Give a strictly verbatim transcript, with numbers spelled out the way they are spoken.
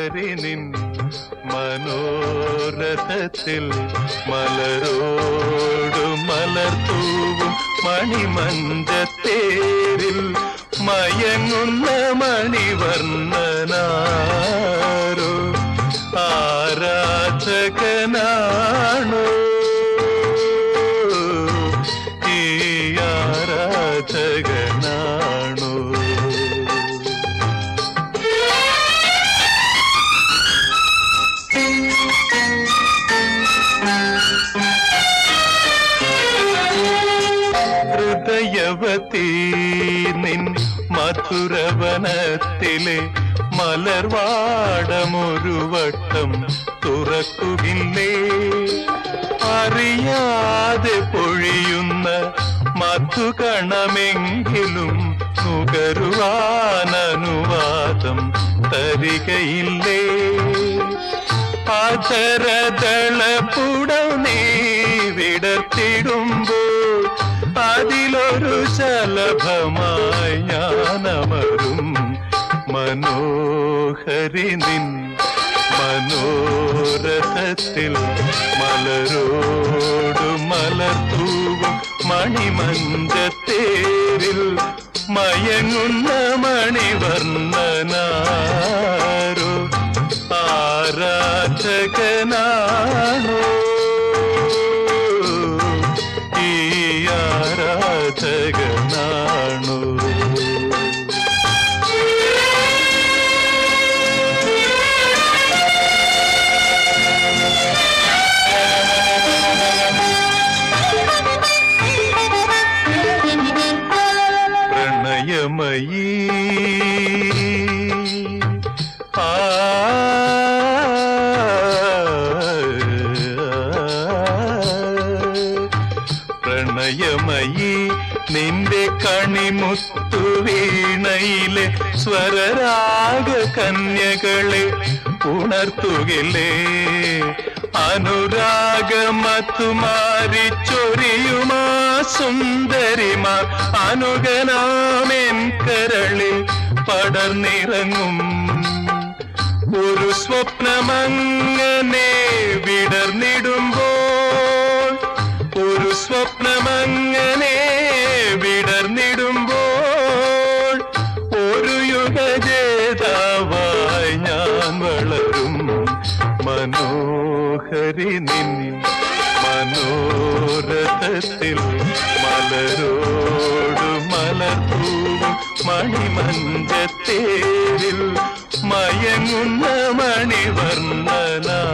മനോഹരി നിൻ മനോരഥത്തിൽ മലരോടു മലർത്തൂവും മണിമഞ്ചത്തേരിൽ മയങ്ങുന്ന മണിവർണ്ണനാരോ ആരാധകനാണോ ഈ ആരാധകനാണോ? ഹൃദയവതീ നിൻ മധുരവനത്തിലെ മലർവാടമൊരു വട്ടം തുറക്കുകില്ലേ? അറിയാതെ പൊഴിയുന്ന മധുകണമെങ്കിലും നുകരുവാനനുവാദം തരികയില്ലേ? അധരദളപുടം നീ വിടർത്തിടുമ്പോൾ അതിലൊരു ശലഭമായി ഞാനമരും മനോഹരി നിൻ മനോരഥത്തിൽ മലരോടു മലർത്തൂവും മണിമഞ്ചത്തേരിൽ മയങ്ങുന്ന മണിവർണ്ണനാരോ ആരാധകനാണോ ഈ ആരാധകനാണോ? പ്രണയമയീ ആ പ്രണയമയീ നിന്റെ കണിമുത്തു വീണയിലെ സ്വരരാഗ കന്യകളെ ഉണർത്തുകില്ലേ? അനുരാഗമത്തുമാരി ചൊരിയുമാ സുന്ദരിമാർ അനുഗനാമെൻ കരളിൽ പടർന്നിറങ്ങും. ഒരു സ്വപ്നമങ്ങനെ വിടർന്നിടുമ്പോൾ ഒരു സ്വപ്നമങ്ങനെ വിടർന്നിടുമ്പോൾ ഒരു യുഗജേതാവായി ഞാൻ വളരും മനോഹരി നിൻ മനോരഥത്തിൽ മലരോടു മലർത്തൂവും മണിമഞ്ചത്തേരിൽ മയങ്ങുന്ന മണിവർണ്ണനാ